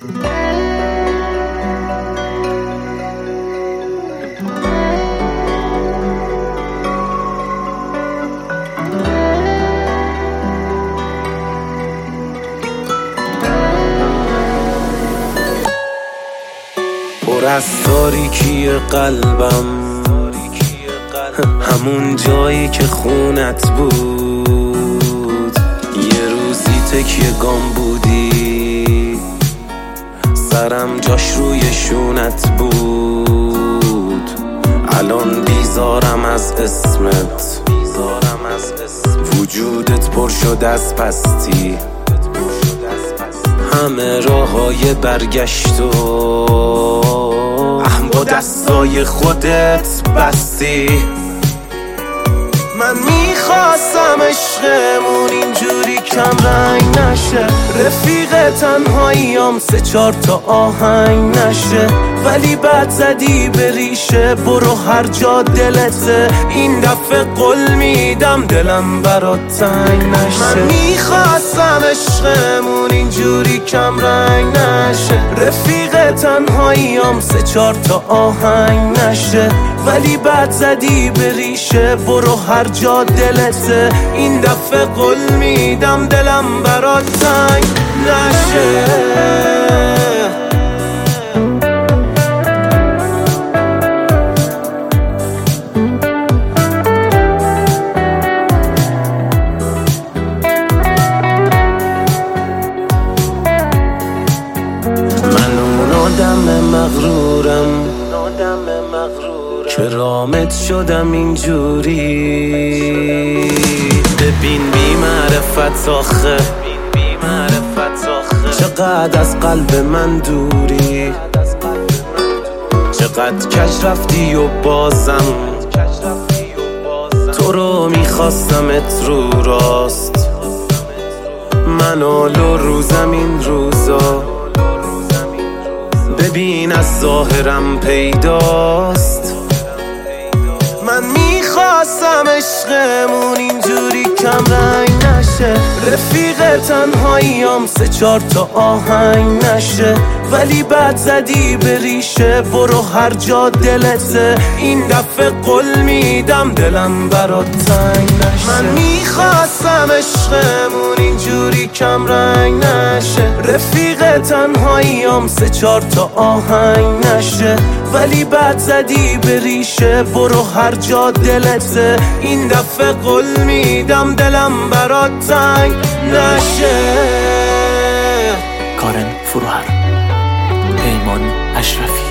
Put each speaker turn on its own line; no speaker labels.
پر از تاریکی قلبم، همون جایی که خونت بود. یه روزی تکیه گام بودی، سرم جاش روی شونت بود. الان بیزارم از اسمت، وجودت پر شد از پستی. همه راههای برگشت و با دستای خودت بستی. من میخواستم عشقمون اینجوری کم رنگ نشه، رفیق تنهاییام 3-4 تا آهنگ نشه. ولی بعد زدی به ریشه، برو هر جا دلته. این دفعه قول میدم دلم برات تنگ نشه. من میخواستم عشقمون اینجوری کم رنگ نشه، رفیق تنهاییام 3-4 تا آهنگ نشه. ولی بعد زدی به ریشه، برو هر جا دلته. این دفعه قول میدم دلم برات تنگ نشه. من اون آدم مغرورم که رامت شدم اینجوری. ببین بی معرفت آخه، چقدر از قلب من دوری. چقدر کج رفتی و بازم تو رو میخواستمت رو راست. من آل و روزم این روزا، ببین از ظاهرم پیداست. من میخواستم عشقمون اینجوری کم رنگ نشه، رفیق تنهاییام 3-4 تا آهنگ نشه. ولی بعد زدی به ریشه، برو هر جا دلته. این دفعه قول میدم دلم برات تنگ نشه. من میخواستم عشقمون اینجوری کم رنگ نشه، رفیق تنهاییام 3-4 تا آهنگ نشه. ولی بعد زدی به ریشه، برو هر جا دلته. این دفعه قول میدم دلم برات تنگ نشه.
کارن فروهر، پیمان اشرفی.